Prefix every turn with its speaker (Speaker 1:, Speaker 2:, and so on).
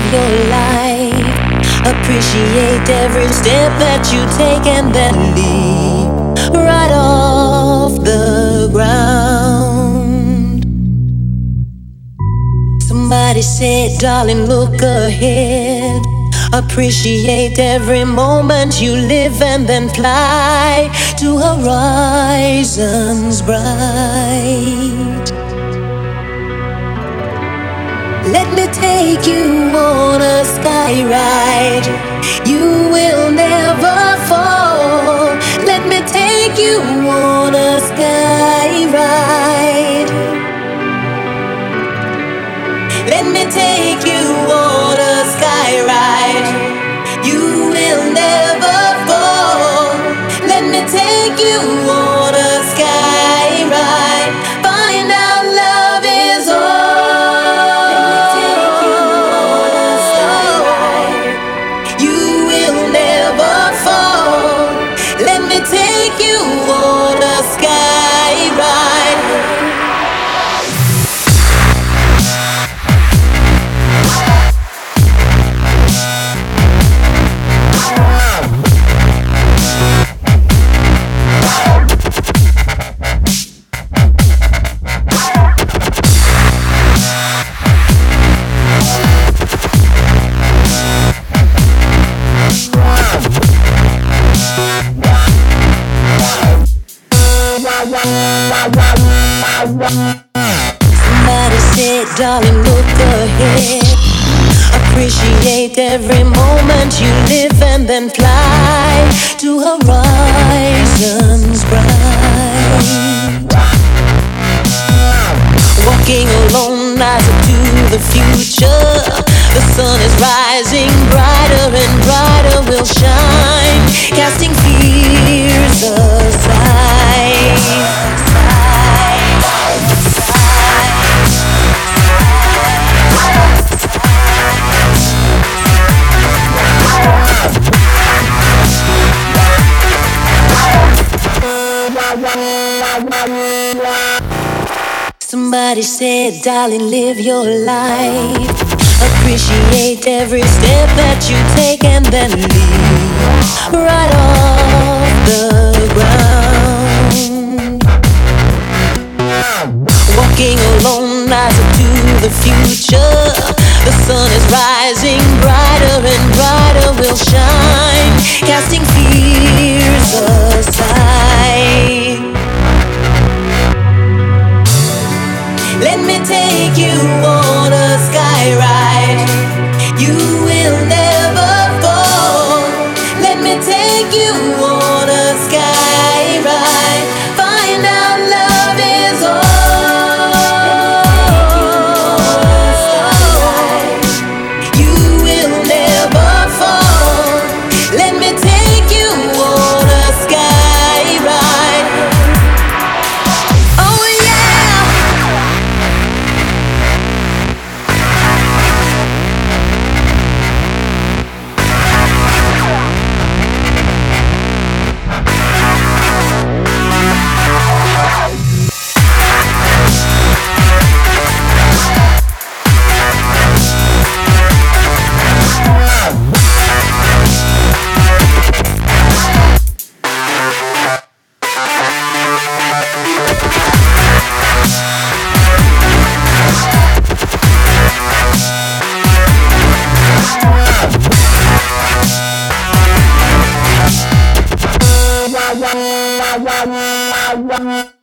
Speaker 1: your life. Appreciate every step that you take and then leap right off the ground. Somebody said, darling, look ahead. Appreciate every moment you live and then fly to horizons bright. Let me take you on a sky ride. You will never fall. Let me take you on a sky ride. Let me take you on a sky ride. You will never fall. Let me take you on a sky ride. Find out love is all. Let me take you on a sky ride. You will never fall. Let me take you on a sky ride. Somebody said, darling, look ahead. Appreciate every moment you live and then fly to horizons bright. Walking alone eyes to the future. The sun is rising brighter and brighter will shine, casting fears aside. Somebody said, darling, live your life. Appreciate every step that you take and then leap right off the ground. Walking alone eyes to the future. The sun is rising brighter and brighter will shine, casting fears aside. Let me take you on a sky ride. You will never fall. Let me take you on a sky ride. Find out love is all. You will never fall. Let me take you on a sky ride. Oh yeah. Wow.